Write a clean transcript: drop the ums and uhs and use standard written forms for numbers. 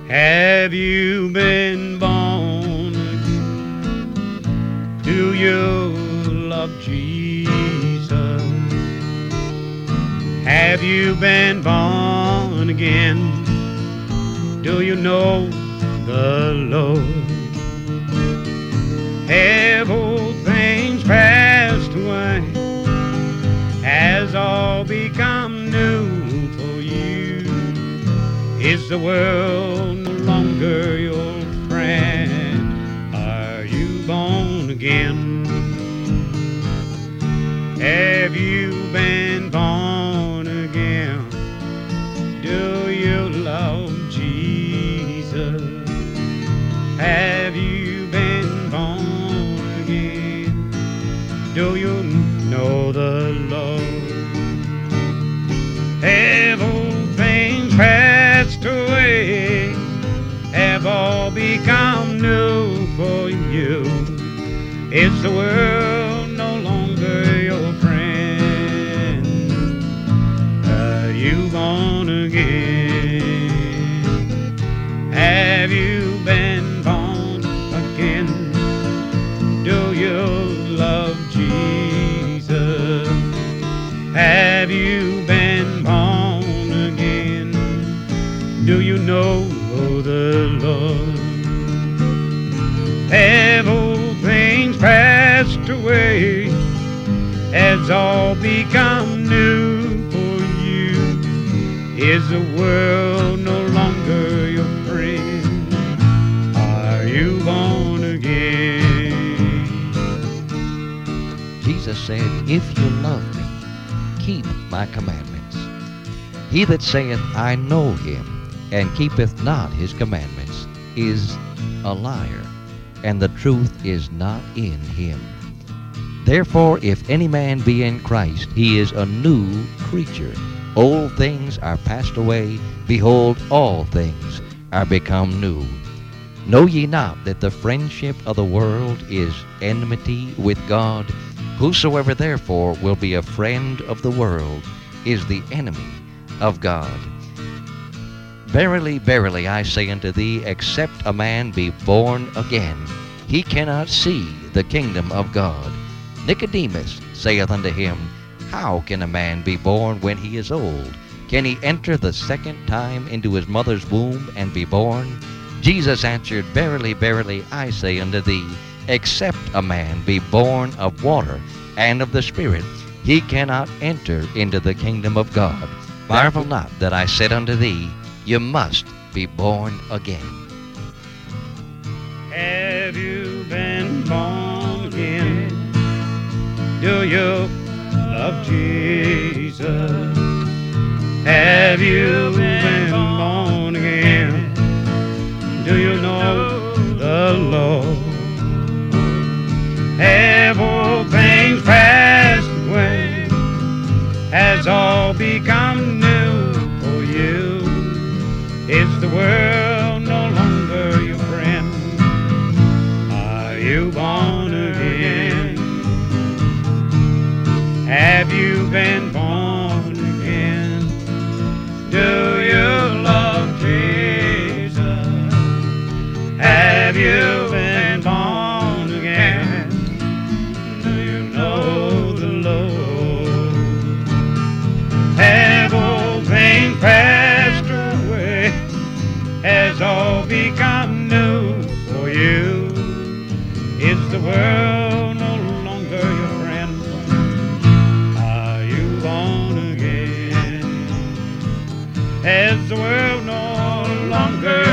Have you been born again? Do you love Jesus? Have you been born again? Do you know the Lord? Have old things passed away? Has all become new for you? Is the world no longer your friend? Are you born again? Have you been born again? Do you love Jesus? Have you been born again? Do you know the Lord? Have old things passed away? Have all become new for you? Is the world no longer your friend? Are you born again? Have you been born again? Do you love Jesus? Have you been born again? Do you know the Lord? Have old things passed away? Has all become new for you? Is the world no longer your friend? Are you born again? Jesus said, "If you love me, keep my commandments. He that saith, I know him, and keepeth not his commandments, is a liar, and the truth is not in him. Therefore, if any man be in Christ, he is a new creature. Old things are passed away. Behold, all things are become new. Know ye not that the friendship of the world is enmity with God? Whosoever therefore will be a friend of the world is the enemy of God. Verily, verily, I say unto thee, except a man be born again, he cannot see the kingdom of God. Nicodemus saith unto him, How can a man be born when he is old? Can he enter the second time into his mother's womb and be born? Jesus answered, Verily, verily, I say unto thee, except a man be born of water and of the Spirit, he cannot enter into the kingdom of God. Marvel not that I said unto thee, you must be born again." Have you been born again? Do you love Jesus? Have you been born again? Do you know the Lord? Have all things passed away? Has all become new for you? Is the world no longer your friend? Are you born again? Have you been born again? Do you love Jesus? Have you been born again? Do you know the Lord? Have all things passed away? Has all become new for you? Is the world no longer your friend? Are you born again? Has the world no longer